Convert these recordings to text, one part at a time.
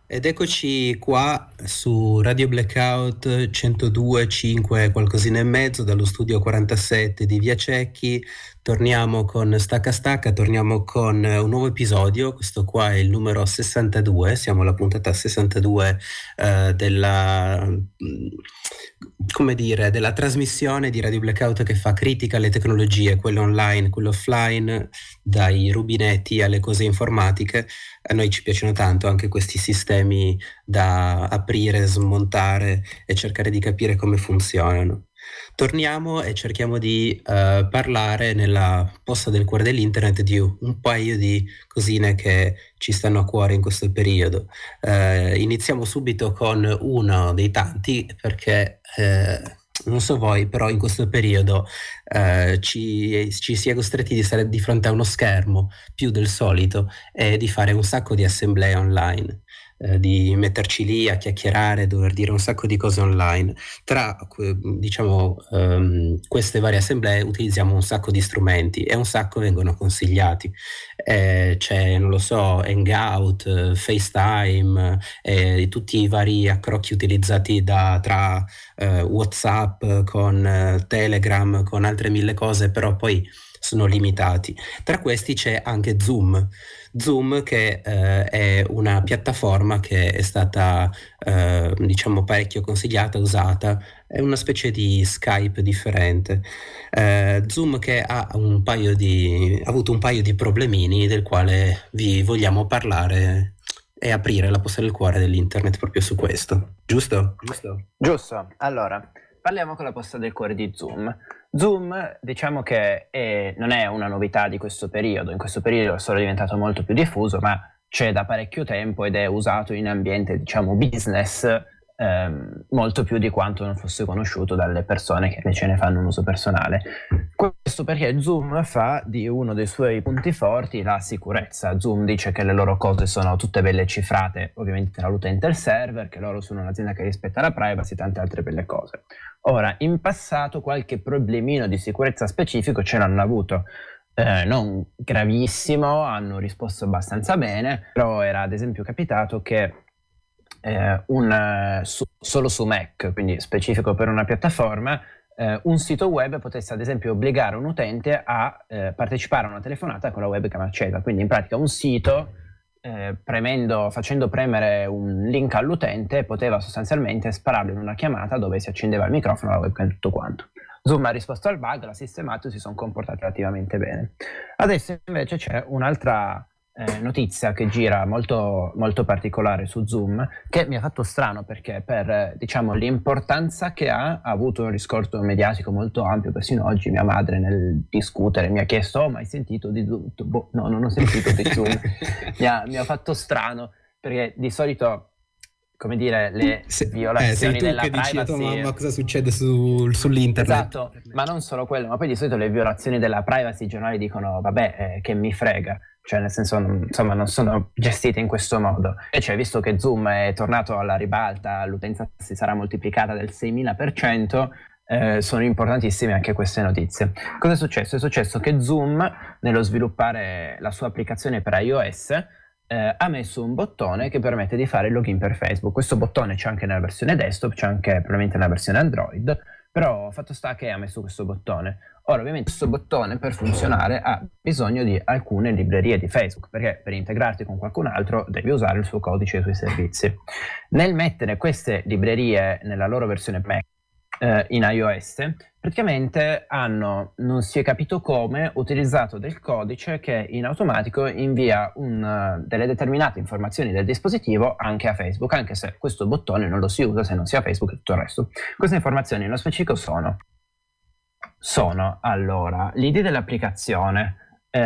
Ed eccoci qua su Radio Blackout 102.5, qualcosina e mezzo, dallo studio 47 di Via Cecchi. Torniamo con Stacca Stacca, torniamo con un nuovo episodio. Questo qua è il numero 62, siamo alla puntata 62 della trasmissione di Radio Blackout che fa critica alle tecnologie, quelle online, quelle offline, dai rubinetti alle cose informatiche. A noi ci piacciono tanto anche questi sistemi da aprire, smontare e cercare di capire come funzionano. Torniamo e cerchiamo di parlare nella posta del cuore dell'internet di un paio di cosine che ci stanno a cuore in questo periodo. Iniziamo subito con uno dei tanti perché non so voi, però in questo periodo ci si è costretti di stare di fronte a uno schermo più del solito e di fare un sacco di assemblee online, di metterci lì a chiacchierare, dover dire un sacco di cose online. Tra queste varie assemblee utilizziamo un sacco di strumenti e un sacco vengono consigliati. C'è, non lo so, Hangout, FaceTime, tutti i vari accrocchi utilizzati tra WhatsApp con Telegram, con altre mille cose, però poi sono limitati. Tra questi c'è anche Zoom. Zoom che è una piattaforma che è stata parecchio consigliata, usata, è una specie di Skype differente. Zoom che ha avuto un paio di problemini del quale vi vogliamo parlare e aprire la posta del cuore dell'internet proprio su questo, giusto? Giusto, allora parliamo con la posta del cuore di Zoom. Zoom, diciamo che non è una novità di questo periodo, in questo periodo è solo diventato molto più diffuso, ma c'è da parecchio tempo ed è usato in ambiente, diciamo, business, molto più di quanto non fosse conosciuto dalle persone che invece ne fanno un uso personale. Questo perché Zoom fa di uno dei suoi punti forti la sicurezza. Zoom dice che le loro cose sono tutte belle cifrate, ovviamente tra l'utente e il server, che loro sono un'azienda che rispetta la privacy e tante altre belle cose. Ora, in passato qualche problemino di sicurezza specifico ce l'hanno avuto. Non gravissimo, hanno risposto abbastanza bene, però era ad esempio capitato che solo su Mac, quindi specifico per una piattaforma, un sito web potesse ad esempio obbligare un utente a partecipare a una telefonata con la webcam accesa. Quindi in pratica un sito, facendo premere un link all'utente, poteva sostanzialmente spararlo in una chiamata dove si accendeva il microfono, la webcam e tutto quanto. Zoom ha risposto al bug, l'ha sistemato e si sono comportati relativamente bene. Adesso invece c'è un'altra notizia che gira molto, molto particolare su Zoom, che mi ha fatto strano perché per, diciamo, l'importanza che ha avuto un riscontro mediatico molto ampio. Persino oggi mia madre nel discutere mi ha chiesto: "Oh, ma hai sentito di Zoom?" No, non ho sentito di Zoom. mi ha fatto strano perché di solito, come dire, le violazioni della privacy... Sei tu che dici a tua mamma cosa succede sull'internet. Esatto, ma non solo quello, ma poi di solito le violazioni della privacy i giornali dicono vabbè, che mi frega, cioè nel senso insomma non sono gestite in questo modo. Invece visto che Zoom è tornato alla ribalta, l'utenza si sarà moltiplicata del 6000%, sono importantissime anche queste notizie. Cosa è successo? È successo che Zoom, nello sviluppare la sua applicazione per iOS, ha messo un bottone che permette di fare il login per Facebook. Questo bottone c'è anche nella versione desktop, c'è anche probabilmente nella versione Android, però fatto sta che ha messo questo bottone. Ora ovviamente questo bottone per funzionare ha bisogno di alcune librerie di Facebook, perché per integrarti con qualcun altro devi usare il suo codice e i suoi servizi. Nel mettere queste librerie nella loro versione Mac in iOS, praticamente hanno, non si è capito come, utilizzato del codice che in automatico invia delle determinate informazioni del dispositivo anche a Facebook, anche se questo bottone non lo si usa se non si ha Facebook e tutto il resto. Queste informazioni nello specifico sono allora l'ID dell'applicazione,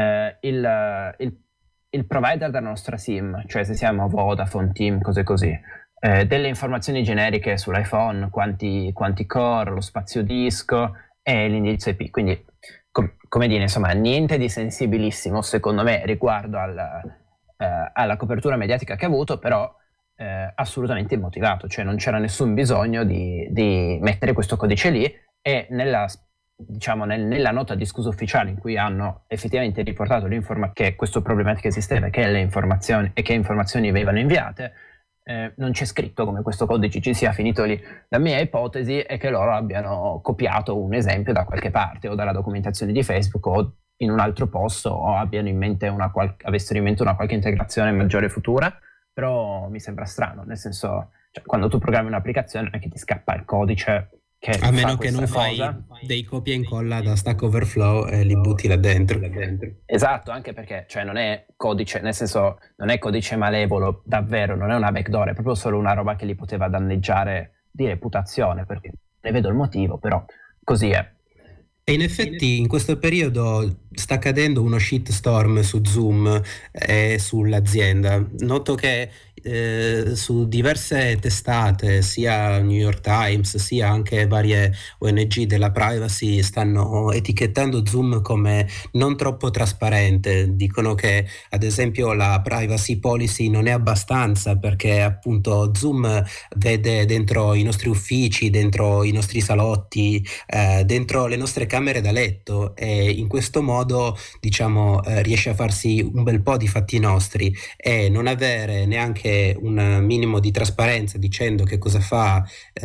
il provider della nostra SIM, cioè se siamo Vodafone, TIM, cose così, delle informazioni generiche sull'iPhone, quanti core, lo spazio disco e l'indirizzo IP. Quindi, come dire, insomma, niente di sensibilissimo secondo me riguardo alla copertura mediatica che ha avuto, però assolutamente immotivato, cioè non c'era nessun bisogno di mettere questo codice lì, e nella nota di scusa ufficiale in cui hanno effettivamente riportato che questo problematica esisteva e che informazioni venivano inviate, non c'è scritto come questo codice ci sia finito lì. La mia ipotesi è che loro abbiano copiato un esempio da qualche parte, o dalla documentazione di Facebook, o in un altro posto, o abbiano in mente avessero in mente una qualche integrazione maggiore futura, però mi sembra strano, nel senso, cioè, quando tu programmi un'applicazione non è che ti scappa il codice che A meno fa che non questa fai cosa. dei copia e incolla da Stack Overflow e li butti là dentro. Esatto, anche perché cioè, non è codice, nel senso non è codice malevolo, davvero, non è una backdoor, è proprio solo una roba che li poteva danneggiare di reputazione, perché ne vedo il motivo, però così è. E in effetti in questo periodo sta accadendo uno shitstorm su Zoom e sull'azienda. Noto che su diverse testate, sia New York Times, sia anche varie ONG della privacy, stanno etichettando Zoom come non troppo trasparente. Dicono che ad esempio la privacy policy non è abbastanza perché appunto Zoom vede dentro i nostri uffici, dentro i nostri salotti, dentro le nostre camere da letto, e in questo modo diciamo riesce a farsi un bel po' di fatti nostri, e non avere neanche un minimo di trasparenza dicendo che cosa fa,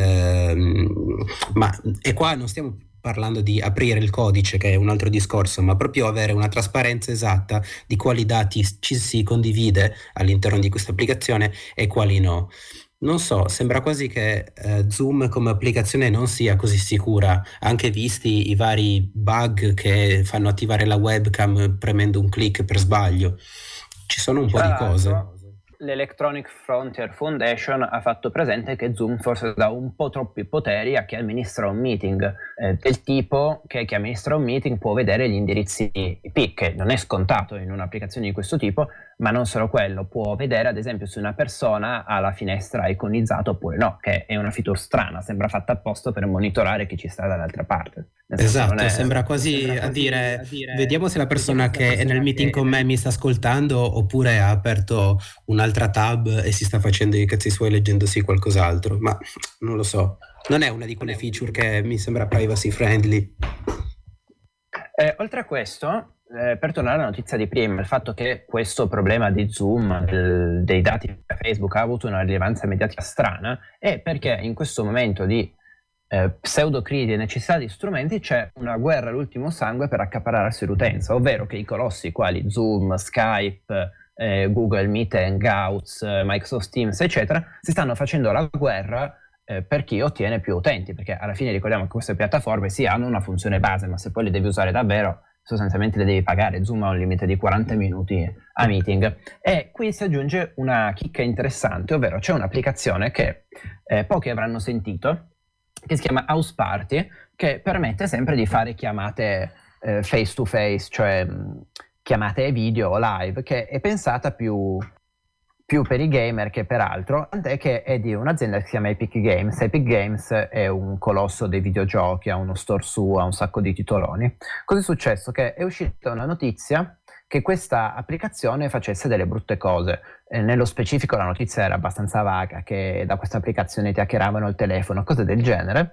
e qua non stiamo parlando di aprire il codice, che è un altro discorso, ma proprio avere una trasparenza esatta di quali dati ci si condivide all'interno di questa applicazione e quali no. Non so, sembra quasi che Zoom come applicazione non sia così sicura, anche visti i vari bug che fanno attivare la webcam premendo un click per sbaglio. Ci sono un po' di cose. L'Electronic Frontier Foundation ha fatto presente che Zoom forse dà un po' troppi poteri a chi amministra un meeting, del tipo che chi amministra un meeting può vedere gli indirizzi IP, che non è scontato in un'applicazione di questo tipo, ma non solo quello, può vedere ad esempio se una persona ha la finestra iconizzata oppure no, che è una feature strana, sembra fatta apposta per monitorare chi ci sta dall'altra parte. Esatto, sembra quasi a dire vediamo se la persona che è nel meeting con me mi sta ascoltando oppure ha aperto un'altra tab e si sta facendo i cazzi suoi leggendosi qualcos'altro, ma non lo so, non è una di quelle feature che mi sembra privacy friendly. Oltre a questo, per tornare alla notizia di prima, il fatto che questo problema di Zoom, dei dati di Facebook, ha avuto una rilevanza mediatica strana, è perché in questo momento di pseudocrisi e necessità di strumenti c'è una guerra all'ultimo sangue per accaparrarsi l'utenza, ovvero che i colossi quali Zoom, Skype, Google Meet, Hangouts, Microsoft Teams, eccetera, si stanno facendo la guerra per chi ottiene più utenti, perché alla fine ricordiamo che queste piattaforme sì hanno una funzione base, ma se poi le devi usare davvero sostanzialmente le devi pagare. Zoom ha un limite di 40 minuti a meeting, e qui si aggiunge una chicca interessante, ovvero c'è un'applicazione che pochi avranno sentito, che si chiama House Party, che permette sempre di fare chiamate face to face, cioè chiamate video o live, che è pensata più per i gamer che per altro, tant'è che è di un'azienda che si chiama Epic Games. Epic Games è un colosso dei videogiochi, ha uno store suo, ha un sacco di titoloni. Cosa è successo? Che è uscita una notizia che questa applicazione facesse delle brutte cose. Nello specifico la notizia era abbastanza vaga, che da questa applicazione ti hackeravano il telefono, cose del genere,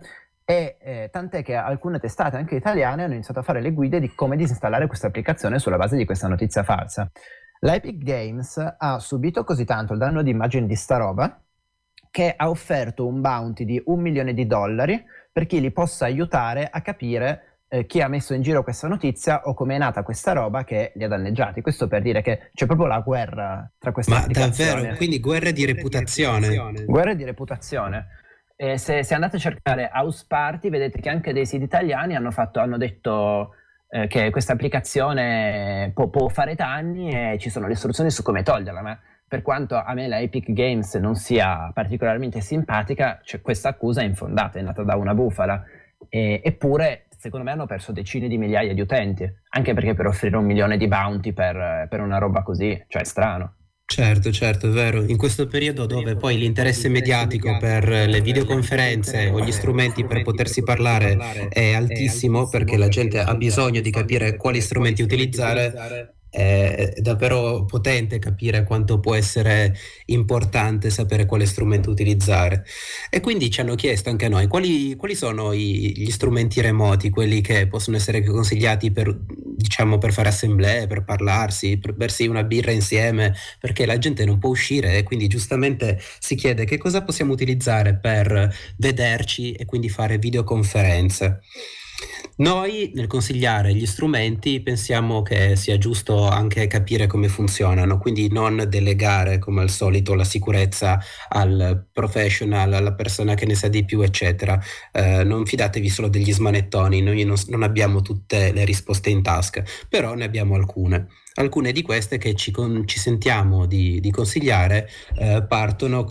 e tant'è che alcune testate anche italiane hanno iniziato a fare le guide di come disinstallare questa applicazione sulla base di questa notizia falsa. La Epic Games ha subito così tanto il danno di immagine di sta roba che ha offerto un bounty di $1 milione per chi li possa aiutare a capire chi ha messo in giro questa notizia o come è nata questa roba che li ha danneggiati. Questo per dire che c'è proprio la guerra tra queste applicazioni. Ma davvero? Quindi guerre di reputazione? Guerre di reputazione. Se andate a cercare House Party vedete che anche dei siti italiani hanno detto che questa applicazione può fare danni e ci sono le istruzioni su come toglierla, ma per quanto a me la Epic Games non sia particolarmente simpatica, questa accusa è infondata, è nata da una bufala, eppure secondo me hanno perso decine di migliaia di utenti, anche perché per offrire $1 milione di bounty per una roba così, cioè è strano. Certo, è vero. In questo periodo dove poi l'interesse mediatico per le videoconferenze o gli strumenti per potersi parlare è altissimo, perché la gente ha bisogno di capire quali strumenti utilizzare, È davvero potente capire quanto può essere importante sapere quale strumento utilizzare. E quindi ci hanno chiesto anche a noi quali sono gli strumenti remoti, quelli che possono essere consigliati per, diciamo, per fare assemblee, per parlarsi, per bersi una birra insieme, perché la gente non può uscire e quindi giustamente si chiede che cosa possiamo utilizzare per vederci e quindi fare videoconferenze. Noi nel consigliare gli strumenti pensiamo che sia giusto anche capire come funzionano, quindi non delegare come al solito la sicurezza al professional, alla persona che ne sa di più, eccetera. Non fidatevi solo degli smanettoni, noi non abbiamo tutte le risposte in tasca, però ne abbiamo alcune. Alcune di queste che ci sentiamo di consigliare partono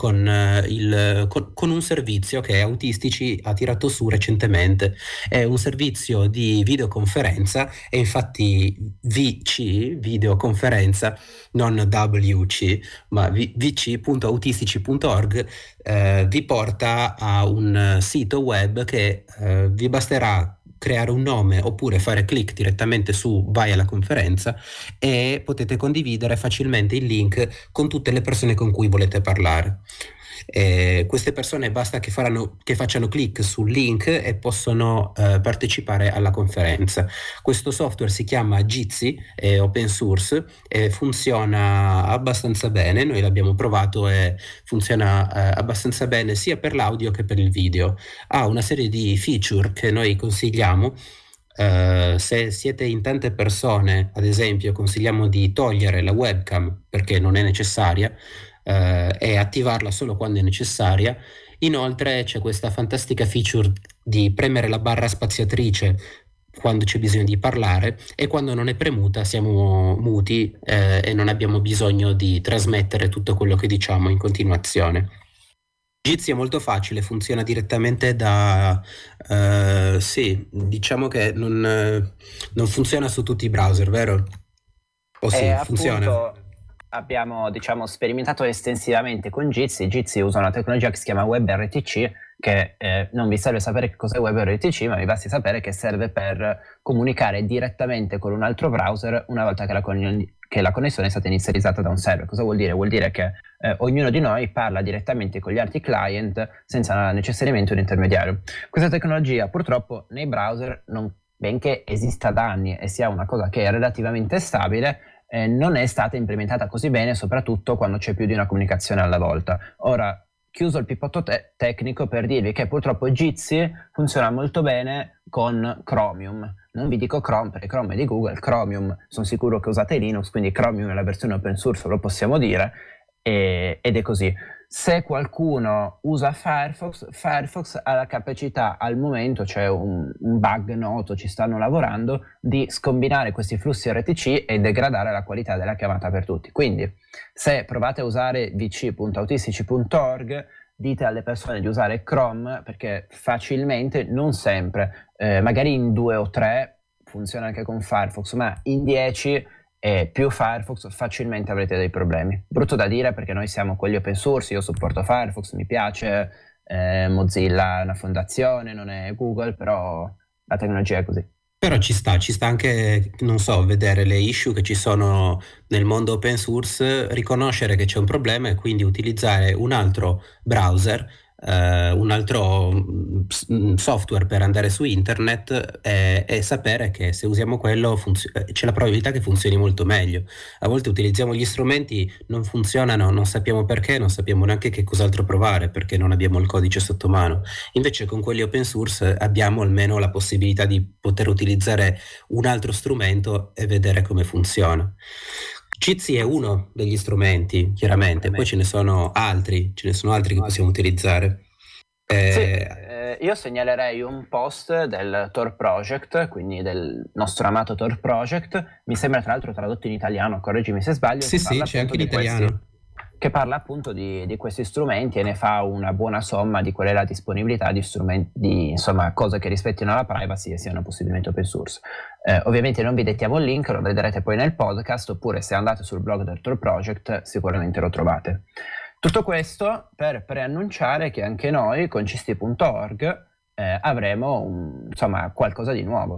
con un servizio che Autistici ha tirato su recentemente. È un servizio di videoconferenza e infatti VC, videoconferenza, non WC, ma vc.autistici.org vi porta a un sito web che vi basterà creare un nome oppure fare clic direttamente su vai alla conferenza e potete condividere facilmente il link con tutte le persone con cui volete parlare. Queste persone basta che facciano clic sul link e possono partecipare alla conferenza. Questo software si chiama Jitsi, è open source e funziona abbastanza bene. Noi l'abbiamo provato e funziona abbastanza bene sia per l'audio che per il video. Ha una serie di feature che noi consigliamo. Se siete in tante persone, ad esempio, consigliamo di togliere la webcam perché non è necessaria e attivarla solo quando è necessaria. Inoltre c'è questa fantastica feature di premere la barra spaziatrice quando c'è bisogno di parlare e quando non è premuta siamo muti e non abbiamo bisogno di trasmettere tutto quello che diciamo in continuazione. Jitsi è molto facile, funziona direttamente sì, diciamo che non funziona su tutti i browser, vero? O sì, funziona? Abbiamo, diciamo, sperimentato estensivamente con Jitsi. Jitsi usa una tecnologia che si chiama WebRTC, che non vi serve sapere che cos'è WebRTC, ma vi basti sapere che serve per comunicare direttamente con un altro browser una volta che la connessione è stata inizializzata da un server. Cosa vuol dire? Vuol dire che ognuno di noi parla direttamente con gli altri client senza necessariamente un intermediario. Questa tecnologia purtroppo nei browser, benché esista da anni e sia una cosa che è relativamente stabile, non è stata implementata così bene, soprattutto quando c'è più di una comunicazione alla volta. Ora, chiuso il pippotto tecnico per dirvi che purtroppo Jitsi funziona molto bene con Chromium. Non vi dico Chrome perché Chrome è di Google, Chromium sono sicuro che usate Linux, quindi Chromium è la versione open source, lo possiamo dire, ed è così. Se qualcuno usa Firefox ha la capacità, al momento c'è un bug noto, ci stanno lavorando, di scombinare questi flussi RTC e degradare la qualità della chiamata per tutti. Quindi se provate a usare vc.autistici.org, dite alle persone di usare Chrome perché facilmente, non sempre, magari in 2 o 3 funziona anche con Firefox, ma in 10 e più Firefox facilmente avrete dei problemi. Brutto da dire perché noi siamo quelli open source, io supporto Firefox, mi piace, Mozilla è una fondazione, non è Google, però la tecnologia è così. Però ci sta anche, non so, vedere le issue che ci sono nel mondo open source, riconoscere che c'è un problema e quindi utilizzare un altro browser, un altro software per andare su internet e sapere che se usiamo quello c'è la probabilità che funzioni molto meglio. A volte utilizziamo gli strumenti, non funzionano, non sappiamo perché, non sappiamo neanche che cos'altro provare perché non abbiamo il codice sotto mano. Invece con quelli open source abbiamo almeno la possibilità di poter utilizzare un altro strumento e vedere come funziona. Jitsi è uno degli strumenti, chiaramente, poi ce ne sono altri che possiamo utilizzare. Io segnalerei un post del Tor Project, quindi del nostro amato Tor Project, mi sembra tra l'altro tradotto in italiano, correggimi se sbaglio. Sì, c'è anche in italiano. Che parla appunto di questi strumenti e ne fa una buona somma di qual è la disponibilità di strumenti, insomma, cose che rispettino la privacy e siano possibilmente open source. Ovviamente non vi dettiamo il link, lo vedrete poi nel podcast, oppure se andate sul blog del Tor Project sicuramente lo trovate. Tutto questo per preannunciare che anche noi con cisti.org avremo insomma qualcosa di nuovo.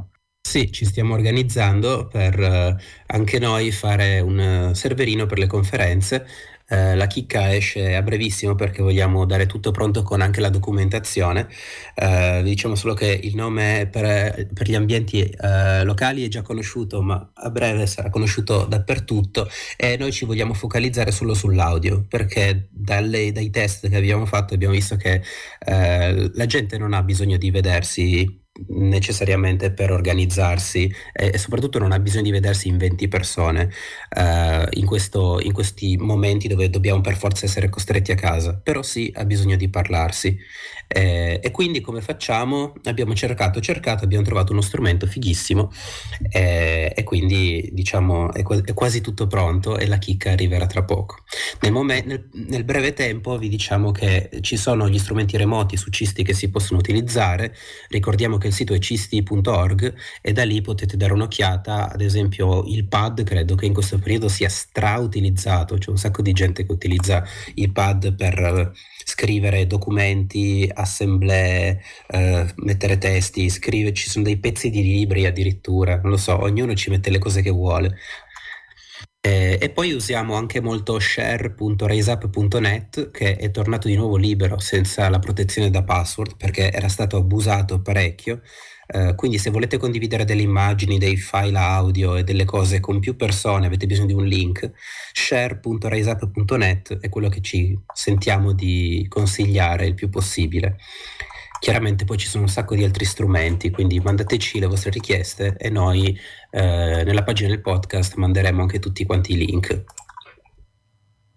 Sì, ci stiamo organizzando per anche noi fare un serverino per le conferenze. La chicca esce a brevissimo perché vogliamo dare tutto pronto con anche la documentazione. Vi diciamo solo che il nome per gli ambienti locali è già conosciuto, ma a breve sarà conosciuto dappertutto e noi ci vogliamo focalizzare solo sull'audio perché dai test che abbiamo fatto abbiamo visto che la gente non ha bisogno di vedersi necessariamente per organizzarsi e soprattutto non ha bisogno di vedersi in 20 persone in questi momenti dove dobbiamo per forza essere costretti a casa, però sì ha bisogno di parlarsi e quindi come facciamo? Abbiamo cercato, abbiamo trovato uno strumento fighissimo e quindi diciamo è quasi tutto pronto e la chicca arriverà tra poco. Nel breve tempo vi diciamo che ci sono gli strumenti remoti su Cisti che si possono utilizzare. Ricordiamo che il sito è cisti.org e da lì potete dare un'occhiata. Ad esempio il pad credo che in questo periodo sia strautilizzato, c'è un sacco di gente che utilizza il pad per scrivere documenti, assemblee, mettere testi, ci sono dei pezzi di libri addirittura, non lo so, ognuno ci mette le cose che vuole. E poi usiamo anche molto share.raiseup.net che è tornato di nuovo libero senza la protezione da password perché era stato abusato parecchio. Quindi se volete condividere delle immagini, dei file audio e delle cose con più persone, avete bisogno di un link, share.raiseup.net è quello che ci sentiamo di consigliare il più possibile. Chiaramente poi ci sono un sacco di altri strumenti, quindi mandateci le vostre richieste e noi nella pagina del podcast manderemo anche tutti quanti i link.